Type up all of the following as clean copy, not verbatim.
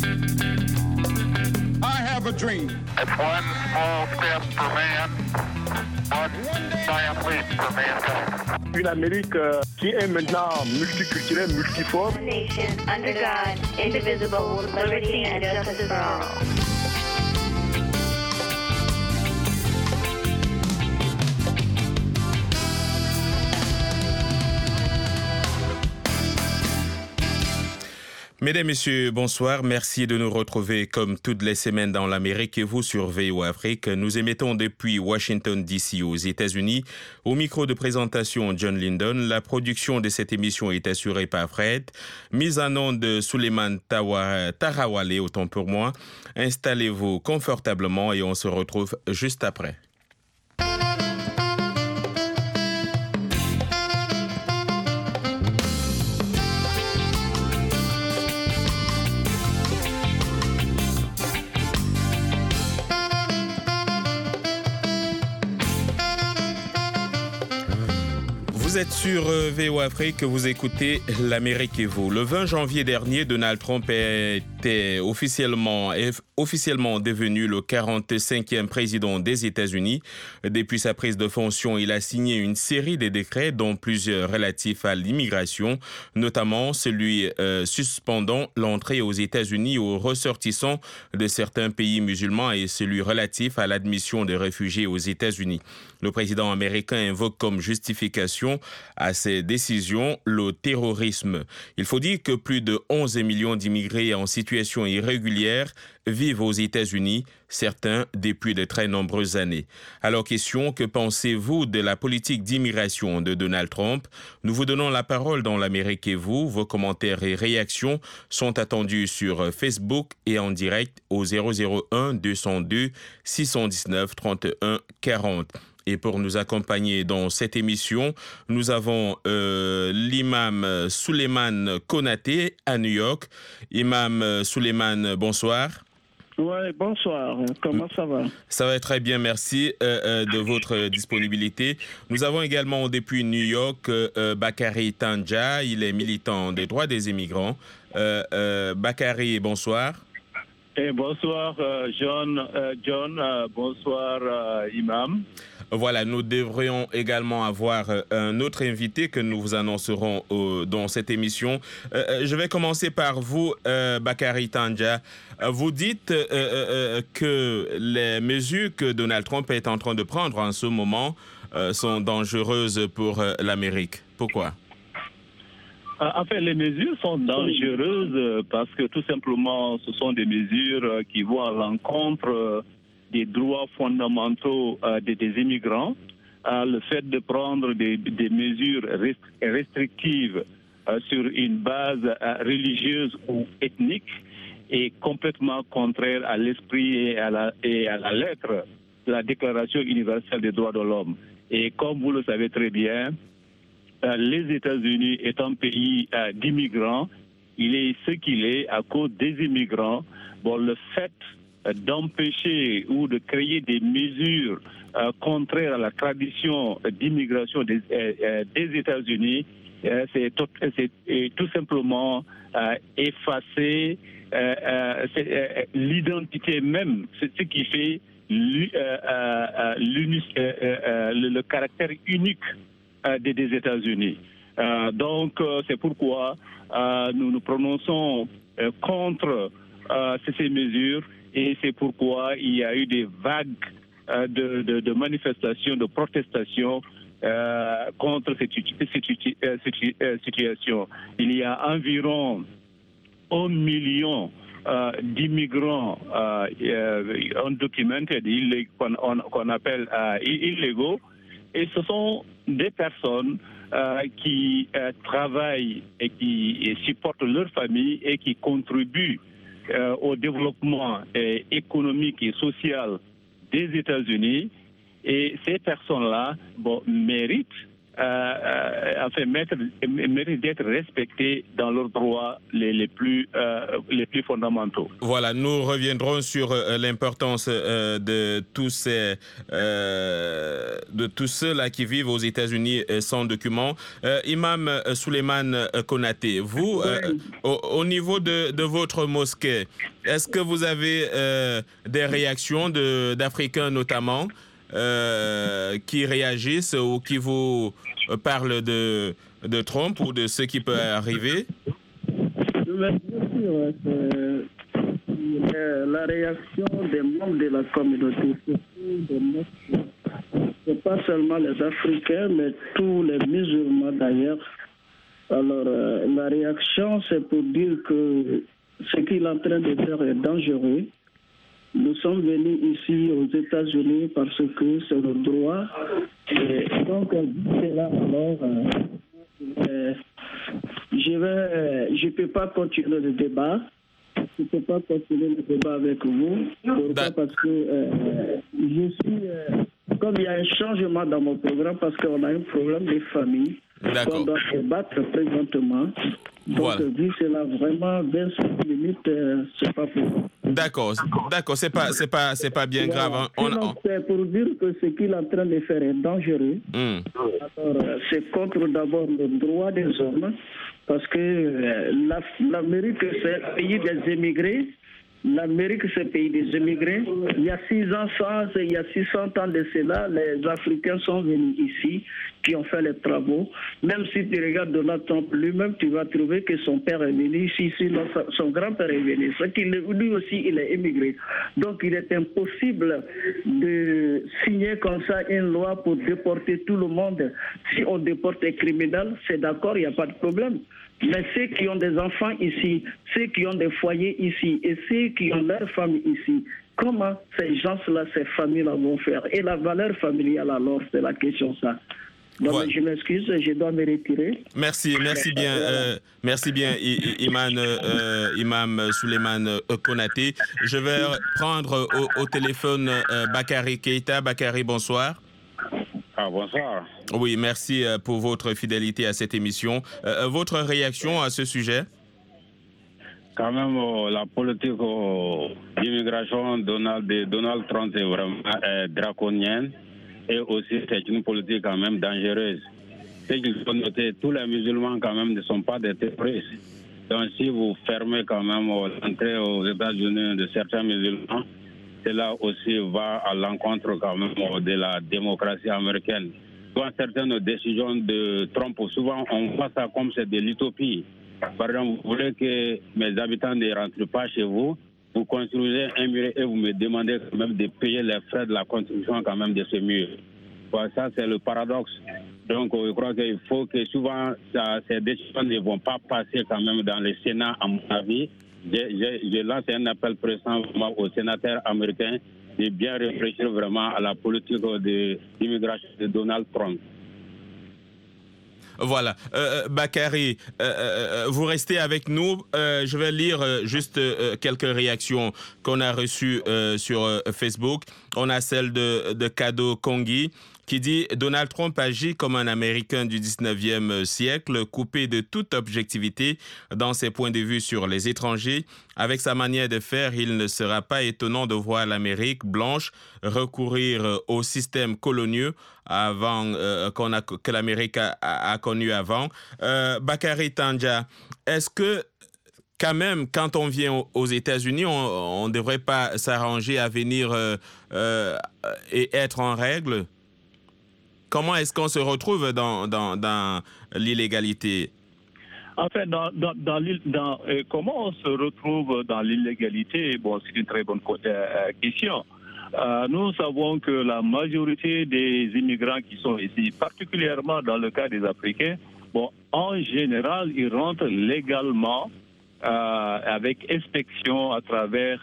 I have a dream. It's one small step for man, one giant leap for mankind. Une Amérique qui est maintenant multiculturelle, multiforme. One nation, under God, indivisible, with liberty and justice for all. Mesdames, Messieurs, bonsoir. Merci de nous retrouver comme toutes les semaines dans l'Amérique et vous sur VOA Afrique. Nous émettons depuis Washington, D.C. aux États-Unis. Au micro de présentation, John Lyndon. La production de cette émission est assurée par Fred. Mise en onde de Suleiman Tarawale, autant pour moi. Installez-vous confortablement et on se retrouve juste après. Vous êtes sur VOA Afrique, vous écoutez l'Amérique et vous. Le 20 janvier dernier, Donald Trump était officiellement devenu le 45e président des États-Unis. Depuis sa prise de fonction, il a signé une série de décrets, dont plusieurs relatifs à l'immigration, notamment celui suspendant l'entrée aux États-Unis aux ressortissants de certains pays musulmans et celui relatif à l'admission de réfugiés aux États-Unis. Le président américain invoque comme justification à ces décisions le terrorisme. Il faut dire que plus de 11 millions d'immigrés en situation irrégulière vivent aux États-Unis, certains depuis de très nombreuses années. Alors question, que pensez-vous de la politique d'immigration de Donald Trump? Nous vous donnons la parole dans l'Amérique et vous. Vos commentaires et réactions sont attendus sur Facebook et en direct au 001 202 619 31 40. Et pour nous accompagner dans cette émission, nous avons l'imam Suleiman Konaté à New York. Imam Suleiman, bonsoir. Oui, bonsoir. Comment ça va? Ça va très bien, merci de votre disponibilité. Nous avons également depuis New York Bakary Tandja, il est militant des droits des immigrants. Bakary, bonsoir. Et bonsoir John, bonsoir Imam. Voilà, nous devrions également avoir un autre invité que nous vous annoncerons dans cette émission. Je vais commencer par vous, Bakary Tandja. Vous dites que les mesures que Donald Trump est en train de prendre en ce moment sont dangereuses pour l'Amérique. Pourquoi? En fait, les mesures sont dangereuses parce que tout simplement, ce sont des mesures qui vont à l'encontre des droits fondamentaux des immigrants. Le fait de prendre des mesures restrictives sur une base religieuse ou ethnique est complètement contraire à l'esprit et à la lettre de la Déclaration universelle des droits de l'homme. Et comme vous le savez très bien, les États-Unis étant un pays d'immigrants, il est ce qu'il est à cause des immigrants. Bon, le fait d'empêcher ou de créer des mesures contraires à la tradition d'immigration des États-Unis, c'est tout simplement effacer l'identité même. C'est ce qui fait le caractère unique des États-Unis. Donc, c'est pourquoi nous nous prononçons contre ces mesures et c'est pourquoi il y a eu des vagues de manifestations, de protestations contre cette situation. Il y a environ 1 million d'immigrants undocumented, qu'on appelle illégaux, et ce sont des personnes qui travaillent et qui supportent leur famille et qui contribuent au développement économique et social des États-Unis. Et ces personnes-là méritent méritent d'être respectés dans leurs droits les plus fondamentaux. Voilà, nous reviendrons sur l'importance de tous ceux-là qui vivent aux États-Unis sans document. Imam Souleymane Konaté, vous, au niveau de votre mosquée, est-ce que vous avez des réactions d'Africains notamment qui réagissent ou qui vous parlent de Trump ou de ce qui peut arriver? Bien sûr, la réaction des membres de la communauté, c'est pas seulement les Africains, mais tous les musulmans d'ailleurs. Alors, la réaction, c'est pour dire que ce qu'il est en train de faire est dangereux. Nous sommes venus ici aux États-Unis parce que c'est le droit. Et donc, c'est là alors, je ne peux pas continuer le débat. Je ne peux pas continuer le débat avec vous. Pourquoi? Parce que je suis... comme il y a un changement dans mon programme, parce qu'on a un problème de famille. D'accord. On doit débattre présentement. Donc, voilà. Vu cela, vraiment, 25 minutes, c'est pas possible. D'accord, c'est pas bien grave. Hein. C'est pour dire que ce qu'il est en train de faire est dangereux. Alors, c'est contre d'abord le droit des hommes, parce que l'Amérique, c'est un pays des émigrés. L'Amérique, c'est un pays des émigrés. Il y a 600 ans de cela, les Africains sont venus ici, qui ont fait les travaux. Même si tu regardes Donald Trump lui-même, tu vas trouver que son père est venu ici, son grand-père est venu. Lui aussi, il est émigré. Donc, il est impossible de signer comme ça une loi pour déporter tout le monde. Si on déporte les criminels, c'est d'accord, il n'y a pas de problème. Mais ceux qui ont des enfants ici, ceux qui ont des foyers ici et ceux qui ont leur famille ici, comment ces gens-là, ces familles-là vont faire? Et la valeur familiale, alors, c'est la question, ça. Donc, ouais. Je m'excuse, je dois me retirer. Merci bien, Imam Souleymane Konaté. Je vais prendre au téléphone Bakary Keïta. Bakary, bonsoir. Bonsoir. Oui, merci pour votre fidélité à cette émission. Votre réaction à ce sujet? Quand même, la politique d'immigration de Donald Trump est vraiment draconienne et aussi c'est une politique quand même dangereuse. Ce qu'il faut noter, tous les musulmans quand même ne sont pas des terroristes. Donc si vous fermez quand même l'entrée aux États-Unis de certains musulmans, cela aussi va à l'encontre quand même de la démocratie américaine. Dans certaines décisions de Trump, souvent on voit ça comme c'est de l'utopie. Par exemple, vous voulez que mes habitants ne rentrent pas chez vous, vous construisez un mur et vous me demandez quand même de payer les frais de la construction quand même de ce mur. Voilà, ça c'est le paradoxe. Donc je crois qu'il faut que souvent ces décisions ne vont pas passer quand même dans le Sénat à mon avis. Je lance un appel pressant aux sénateurs américains de bien réfléchir vraiment à la politique d'immigration de Donald Trump. Voilà. Bakary, vous restez avec nous. Je vais lire juste quelques réactions qu'on a reçues sur Facebook. On a celle de Kado Kongi qui dit « Donald Trump agit comme un Américain du 19e siècle, coupé de toute objectivité dans ses points de vue sur les étrangers. Avec sa manière de faire, il ne sera pas étonnant de voir l'Amérique blanche recourir au système colonial que l'Amérique a connu avant. » Bakary Tandja, est-ce que quand même, quand on vient aux États-Unis, on ne devrait pas s'arranger à venir et être en règle? Comment est-ce qu'on se retrouve dans l'illégalité? En fait, comment on se retrouve dans l'illégalité? Bon, c'est une très bonne question. Nous savons que la majorité des immigrants qui sont ici, particulièrement dans le cas des Africains, bon, en général, ils rentrent légalement avec inspection à travers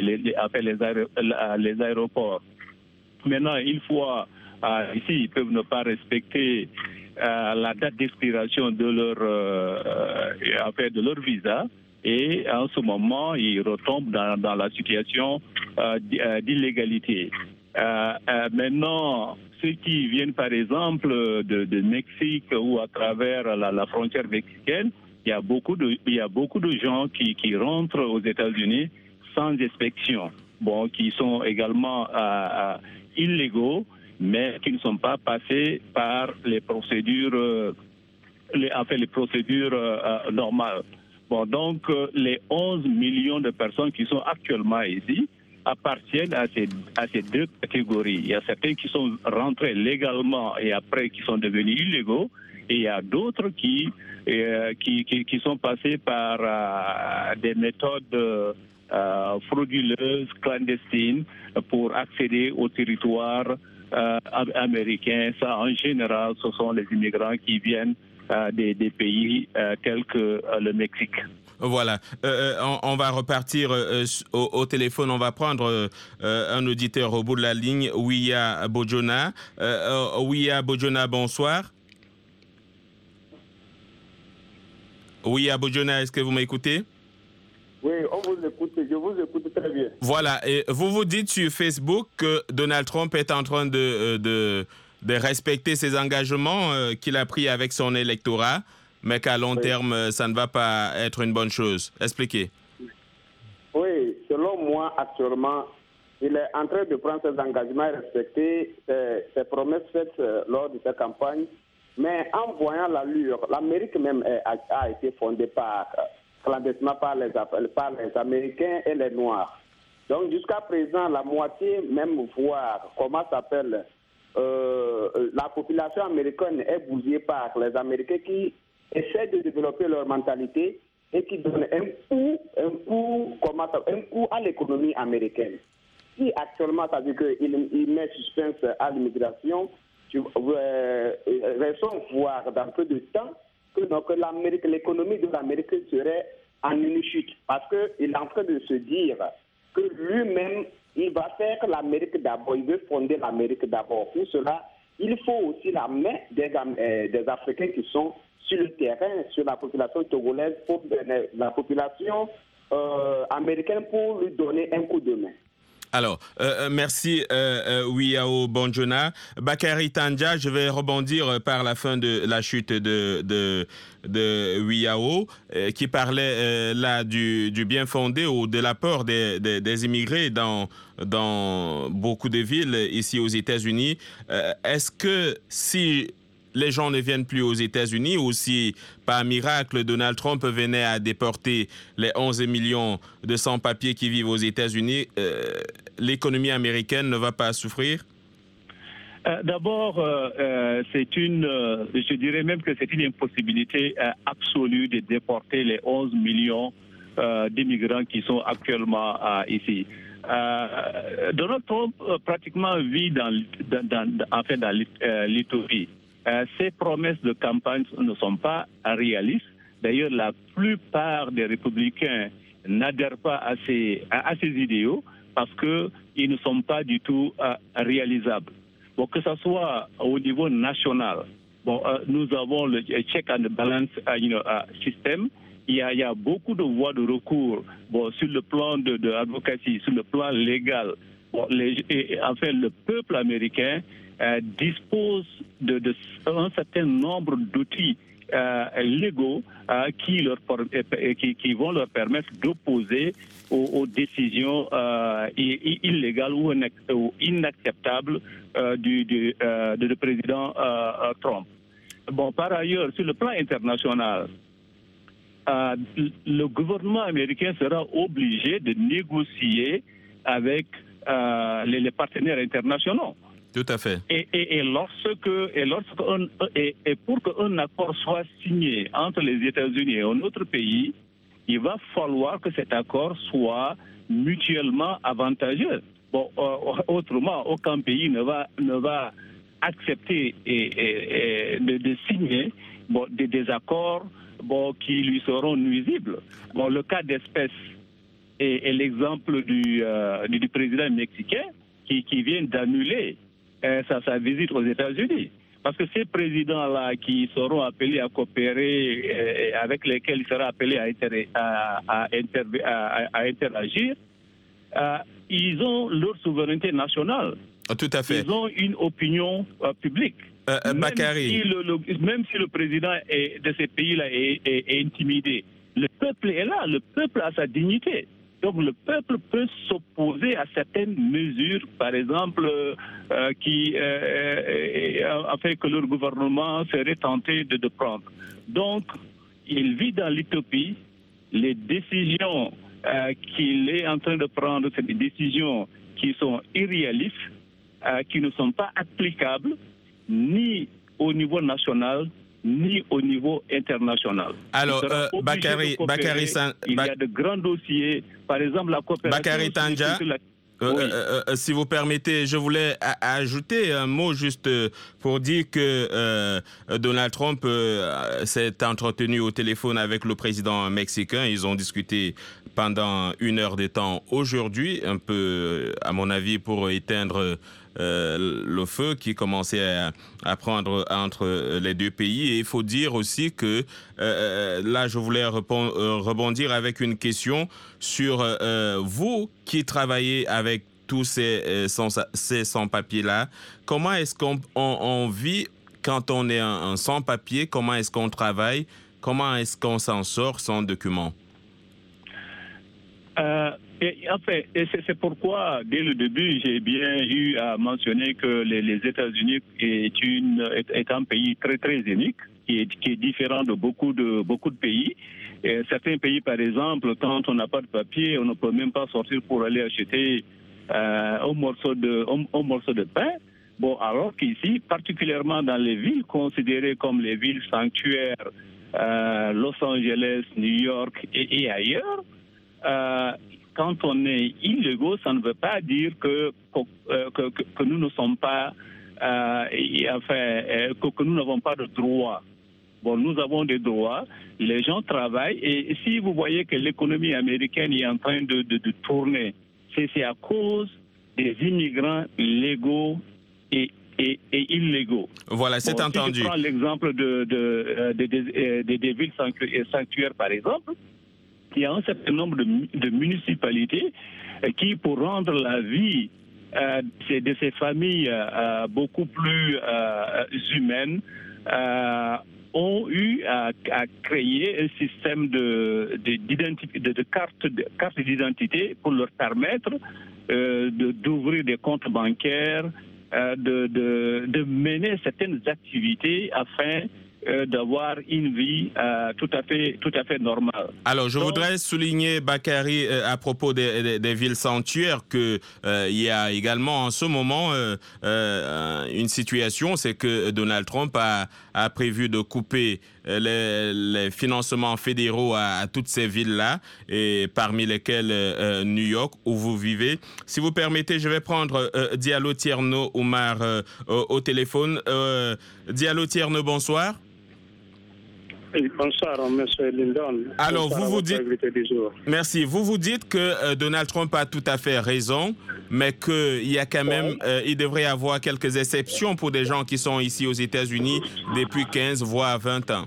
les aéroports. Maintenant, une fois ici, ils peuvent ne pas respecter la date d'expiration de leur visa et en ce moment, ils retombent dans la situation d'illégalité. Maintenant, ceux qui viennent par exemple de Mexique ou à travers la frontière mexicaine, il y a beaucoup de gens qui rentrent aux États-Unis sans inspection, qui sont également illégaux, mais qui ne sont pas passés par les procédures, les procédures normales. Donc les 11 millions de personnes qui sont actuellement ici appartiennent à ces deux catégories. Il y a certains qui sont rentrés légalement et après qui sont devenus illégaux, et il y a d'autres qui sont passés par des méthodes frauduleuses, clandestines, pour accéder au territoire américain. Ça, en général, ce sont les immigrants qui viennent des pays tels que le Mexique. Voilà, on va repartir au téléphone, on va prendre un auditeur au bout de la ligne, Ouya Bojona. Ouya Bojona, bonsoir. Ouya Bojona, est-ce que vous m'écoutez? Oui, on vous écoute, je vous écoute très bien. Voilà, et vous dites sur Facebook que Donald Trump est en train de respecter ses engagements qu'il a pris avec son électorat, mais qu'à long terme, ça ne va pas être une bonne chose. Expliquez. Oui, selon moi, actuellement, il est en train de prendre ses engagements et respecter ses promesses faites lors de sa campagne. Mais en voyant l'allure, l'Amérique même a été fondée clandestinement par les Américains et les Noirs. Donc jusqu'à présent, la moitié, même voire, la population américaine est bousillée par les Américains qui essaient de développer leur mentalité et qui donnent un coup à l'économie américaine. Si actuellement, ça veut dire qu'il met suspense à l'immigration, restons voir dans peu de temps que l'économie de l'Amérique serait en une chute. Parce qu'il est en train de se dire que lui-même, il va faire l'Amérique d'abord. Il veut fonder l'Amérique d'abord. Pour cela, il faut aussi la main des Africains qui sont sur le terrain, sur la population togolaise, pour la population américaine, pour lui donner un coup de main. Alors, merci Ouya Bojona. Bakary Tandja, je vais rebondir par la fin de la chute de Ouya, qui parlait là du bien fondé ou de l'apport des immigrés dans beaucoup de villes ici aux États-Unis. Est-ce que si les gens ne viennent plus aux États-Unis ou si, par miracle, Donald Trump venait à déporter les 11 millions de sans-papiers qui vivent aux États-Unis, l'économie américaine ne va pas souffrir? D'abord, je dirais même que c'est une impossibilité absolue de déporter les 11 millions d'immigrants qui sont actuellement ici. Donald Trump pratiquement vit dans l'utopie. Ces promesses de campagne ne sont pas réalistes. D'ailleurs, la plupart des républicains n'adhèrent pas à ces idéaux parce qu'ils ne sont pas du tout réalisables. Que ce soit au niveau national, nous avons le check and balance system. Il y a beaucoup de voies de recours sur le plan de l'advocacy, sur le plan légal. Le peuple américain dispose d'un certain nombre d'outils légaux qui vont leur permettre d'opposer aux décisions illégales ou inacceptables du président Trump. Par ailleurs, sur le plan international, le gouvernement américain sera obligé de négocier avec les partenaires internationaux. Tout à fait. Et pour qu'un accord soit signé entre les États-Unis et un autre pays, il va falloir que cet accord soit mutuellement avantageux. Autrement, aucun pays ne va accepter de signer des accords qui lui seront nuisibles. Le cas d'espèce est l'exemple du président mexicain qui vient d'annuler sa visite aux États-Unis. Parce que ces présidents-là qui seront appelés à coopérer, avec lesquels il sera appelé à interagir, ils ont leur souveraineté nationale. Tout à fait. Ils ont une opinion publique. Bakary. Même si le président de ces pays-là est intimidé, le peuple est là, le peuple a sa dignité. Donc le peuple peut s'opposer à certaines mesures, par exemple, qui a fait que leur gouvernement serait tenté de prendre. Donc, il vit dans l'utopie. Les décisions qu'il est en train de prendre, c'est des décisions qui sont irréalistes, qui ne sont pas applicables ni au niveau national, ni au niveau international. Alors, Bakary, il y a de grands dossiers, par exemple la coopération... Bakary Tandja, si vous permettez, je voulais ajouter un mot juste pour dire que Donald Trump s'est entretenu au téléphone avec le président mexicain. Ils ont discuté pendant 1 heure de temps aujourd'hui, un peu, à mon avis, pour éteindre le feu qui commençait à prendre entre les deux pays. Et il faut dire aussi que là, je voulais rebondir avec une question sur vous qui travaillez avec tous ces sans-papiers-là. Comment est-ce qu'on vit quand on est un sans-papier? Comment est-ce qu'on travaille? Comment est-ce qu'on s'en sort sans document? C'est pourquoi, dès le début, j'ai bien eu à mentionner que les États-Unis est un pays très, très unique, qui est différent de beaucoup de pays. Et certains pays, par exemple, quand on n'a pas de papier, on ne peut même pas sortir pour aller acheter un morceau de pain. Bon, alors qu'ici, particulièrement dans les villes considérées comme les villes sanctuaires, Los Angeles, New York et ailleurs, quand on est illégaux, ça ne veut pas dire que nous ne sommes pas, que nous n'avons pas de droits. Bon, nous avons des droits, les gens travaillent, et si vous voyez que l'économie américaine est en train de tourner, c'est à cause des immigrants légaux et illégaux. Voilà, c'est entendu. Si je prends l'exemple des villes sanctuaires, par exemple, il y a un certain nombre de municipalités qui, pour rendre la vie de ces familles beaucoup plus humaine, ont eu à créer un système de cartes d'identité pour leur permettre d'ouvrir des comptes bancaires, de mener certaines activités afin d'avoir une vie tout à fait normale. Alors, je voudrais souligner, Bakary, à propos des villes sanctuaires, qu'il y a également en ce moment une situation, c'est que Donald Trump a prévu de couper les financements fédéraux à toutes ces villes-là, et parmi lesquelles New York, où vous vivez. Si vous permettez, je vais prendre Diallo Tierno Oumar au téléphone. Diallo Tierno, bonsoir. Bonsoir, M. Lindon. Alors, bonsoir, vous dites... Merci. Vous dites que Donald Trump a tout à fait raison, mais qu'il y a quand même... il devrait y avoir quelques exceptions pour des gens qui sont ici aux États-Unis depuis 15 voire 20 ans.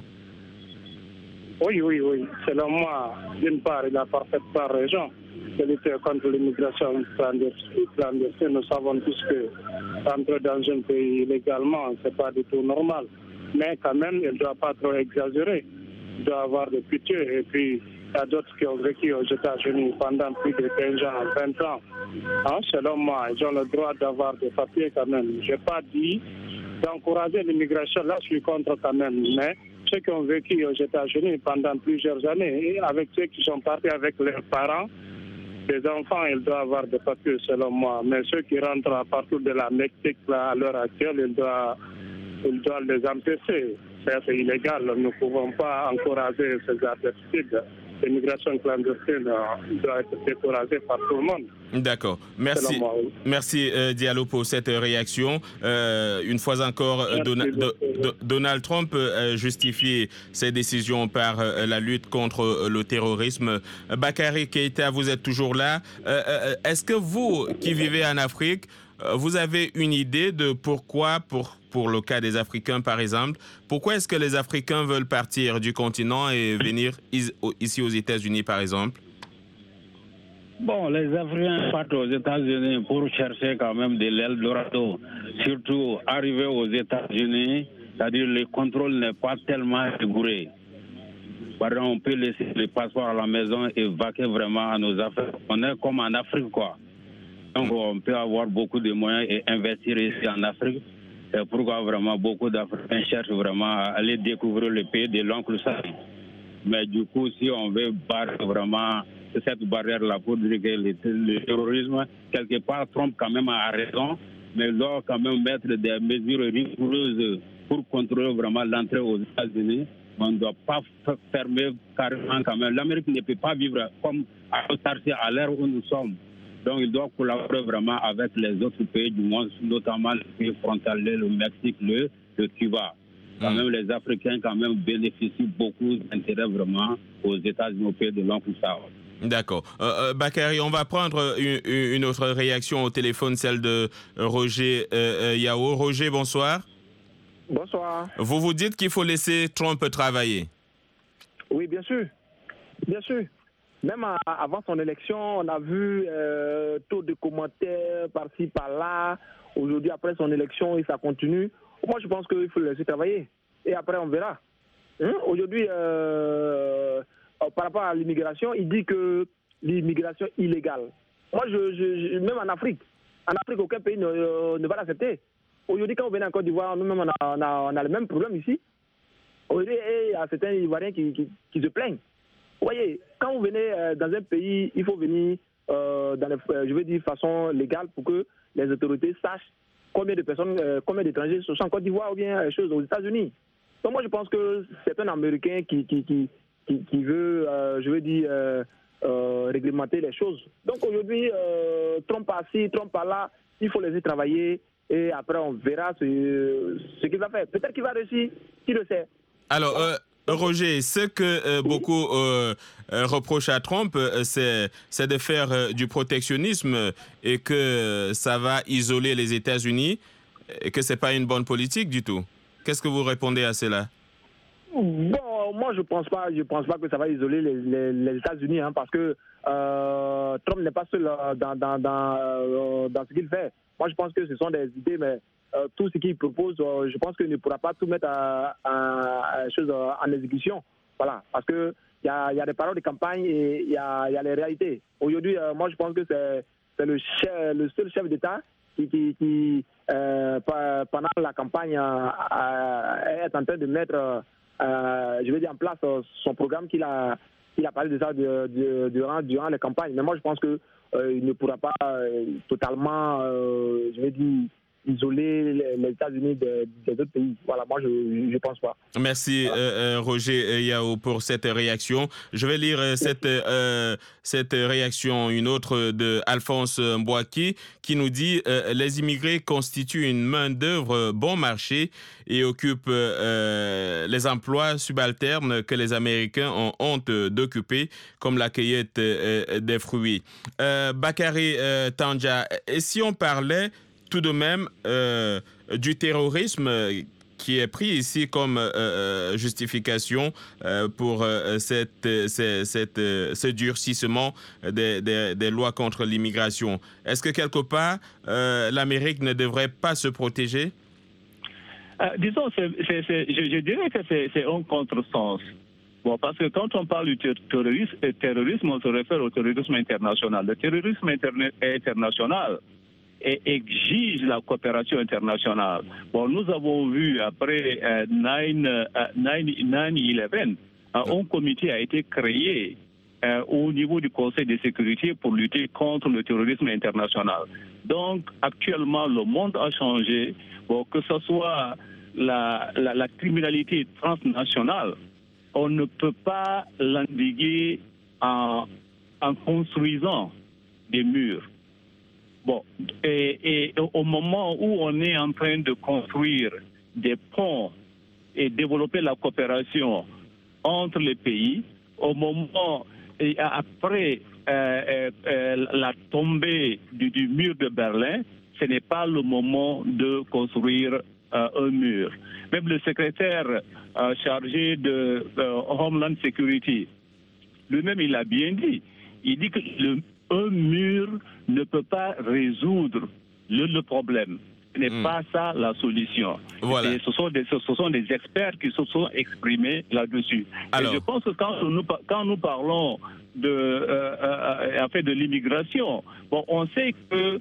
Oui. Selon moi, d'une part, il a parfaitement raison. De lutter contre l'immigration clandestine, nous savons tous que rentrer dans un pays illégalement, ce n'est pas du tout normal. Mais quand même, il ne doit pas trop exagérer. Il doit avoir de pitié. Et puis, il y a d'autres qui ont vécu aux États-Unis pendant plus de 15 ans, 20 ans. Selon moi, ils ont le droit d'avoir des papiers quand même. Je n'ai pas dit d'encourager l'immigration. Là, je suis contre quand même. Mais ceux qui ont vécu aux États-Unis pendant plusieurs années, avec ceux qui sont partis avec leurs parents, les enfants, ils doivent avoir des papiers selon moi. Mais ceux qui rentrent à partir de la Mexique là, à l'heure actuelle, ils doivent les empêcher. C'est illégal. Nous ne pouvons pas encourager ces attitudes. L'immigration clandestine doit être découragée par tout le monde. D'accord. Merci. Moi, oui. Merci Diallo pour cette réaction. Une fois encore, Donald Trump justifie ses décisions par la lutte contre le terrorisme. Bakary Keïta, vous êtes toujours là. Est-ce que vous, qui vivez en Afrique, vous avez une idée de pourquoi, pour le cas des Africains par exemple, pourquoi est-ce que les Africains veulent partir du continent et venir ici aux États-Unis par exemple? Bon, les Africains partent aux États-Unis pour chercher quand même de l'Eldorado. Surtout, arriver aux États-Unis, c'est-à-dire le contrôle n'est pas tellement rigoureux. Par exemple, on peut laisser les passeports à la maison et vaquer vraiment à nos affaires. On est comme en Afrique, quoi. Donc, on peut avoir beaucoup de moyens et investir ici en Afrique. C'est pourquoi vraiment beaucoup d'Africains cherchent vraiment à aller découvrir le pays de l'oncle Sam. Mais du coup, si on veut barrer vraiment cette barrière-là pour dire que le terrorisme, quelque part, Trump quand même a raison, mais il doit quand même mettre des mesures rigoureuses pour contrôler vraiment l'entrée aux États-Unis. On ne doit pas fermer carrément quand même. L'Amérique ne peut pas vivre comme à l'ère où nous sommes. Donc, il doit collaborer vraiment avec les autres pays du monde, notamment les pays frontaliers, le Mexique, le Cuba. Quand même, les Africains quand même bénéficient beaucoup d'intérêt vraiment aux États-Unis, au pays de l'oncle Sam. D'accord. Bakary, on va prendre une autre réaction au téléphone, celle de Roger Yao. Roger, bonsoir. Bonsoir. Vous vous dites qu'il faut laisser Trump travailler? Oui, bien sûr. Bien sûr. Même avant son élection, on a vu taux de commentaires par-ci, par-là. Aujourd'hui, après son élection, et ça continue. Moi, je pense qu'il faut le laisser travailler. Et après, on verra. Aujourd'hui, par rapport à l'immigration, il dit que l'immigration illégale. Moi, même en Afrique, aucun pays ne va l'accepter. Aujourd'hui, quand vous venez en Côte d'Ivoire, nous-mêmes, on a le même problème ici. Aujourd'hui, il y a certains Ivoiriens qui se plaignent. Vous voyez, quand vous venez dans un pays, il faut venir je veux dire, de façon légale pour que les autorités sachent combien de personnes, combien d'étrangers sont en Côte d'Ivoire ou bien choses aux États-Unis. Donc moi, je pense que c'est un Américain qui veut, je veux dire, réglementer les choses. Donc aujourd'hui, Trump par-ci, Trump par-là, il faut laisser travailler et après on verra ce qu'il va faire. Peut-être qu'il va réussir, qui le sait. Alors, Roger, ce que beaucoup reprochent à Trump, c'est de faire du protectionnisme et que ça va isoler les États-Unis et que ce n'est pas une bonne politique du tout. Qu'est-ce que vous répondez à cela? Bon, moi je pense pas que ça va isoler les États-Unis, parce que Trump n'est pas seul dans ce qu'il fait. Moi je pense que ce sont des idées, mais tout ce qu'il propose, je pense qu'il ne pourra pas tout mettre en exécution. Voilà, parce que il y a des paroles de campagne et il y a les réalités. Aujourd'hui, moi je pense que c'est le seul chef d'État qui pendant la campagne est en train de mettre je veux dire, en place son programme qu'il a parlé de ça durant les campagnes. Mais moi, je pense qu'il ne pourra pas totalement, je veux dire, isoler les États-Unis des autres pays. Voilà, moi, je ne pense pas. Merci, Roger Yao, pour cette réaction. Je vais lire cette réaction, une autre de Alphonse Mbouaki, qui nous dit « Les immigrés constituent une main-d'œuvre bon marché et occupent les emplois subalternes que les Américains ont honte d'occuper, comme la cueillette des fruits. » Bakary Tandja, et si on parlait tout de même du terrorisme qui est pris ici comme justification pour ce durcissement des lois contre l'immigration. Est-ce que quelque part, l'Amérique ne devrait pas se protéger? Disons, je dirais que c'est un contresens. Bon, parce que quand on parle du terrorisme, on se réfère au terrorisme international. Le terrorisme international exige la coopération internationale. Bon, nous avons vu après 9/11, un comité a été créé au niveau du Conseil de sécurité pour lutter contre le terrorisme international. Donc, actuellement, le monde a changé. Bon, que ce soit la criminalité transnationale, on ne peut pas l'endiguer en construisant des murs. Bon, et au moment où on est en train de construire des ponts et développer la coopération entre les pays, au moment après la tombée du mur de Berlin, ce n'est pas le moment de construire un mur. Même le secrétaire chargé de Homeland Security, lui-même, il a bien dit. Il dit que un mur ne peut pas résoudre le problème. Ce n'est pas ça la solution. Voilà. Et ce sont des experts qui se sont exprimés là-dessus. Alors, et je pense que quand nous parlons de l'immigration, bon, on sait que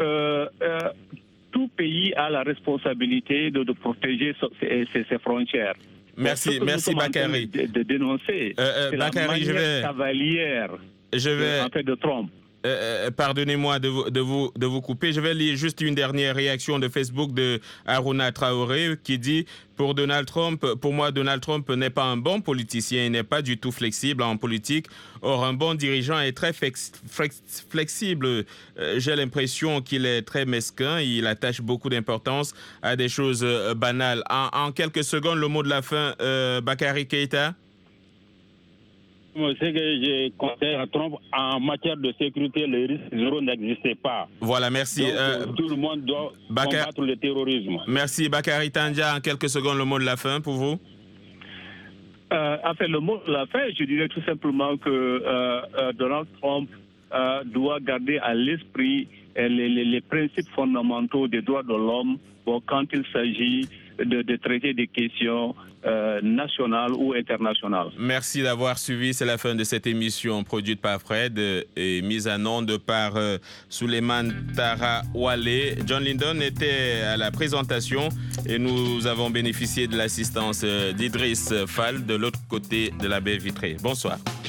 tout pays a la responsabilité de protéger ses frontières. Merci Bakary. De dénoncer Bakary, la manière cavalière de Trump. Pardonnez-moi de vous couper. Je vais lire juste une dernière réaction de Facebook de Aruna Traoré qui dit pour moi, Donald Trump n'est pas un bon politicien, il n'est pas du tout flexible en politique. Or, un bon dirigeant est très flexible. J'ai l'impression qu'il est très mesquin, il attache beaucoup d'importance à des choses banales. En quelques secondes, le mot de la fin, Bakary Keïta. Ce que je conseille à Trump, en matière de sécurité, le risque zéro n'existe pas. Voilà, merci. Donc, tout le monde doit combattre le terrorisme. Merci. Bakary Tandja, en quelques secondes, le mot de la fin pour vous. Le mot de la fin, je dirais tout simplement que Donald Trump doit garder à l'esprit les principes fondamentaux des droits de l'homme quand il s'agit de traiter des questions nationales ou internationales. Merci d'avoir suivi. C'est la fin de cette émission produite par Fred et mise en onde par Souleymane Tarawale. John Lindon était à la présentation et nous avons bénéficié de l'assistance d'Idriss Fall de l'autre côté de la baie vitrée. Bonsoir.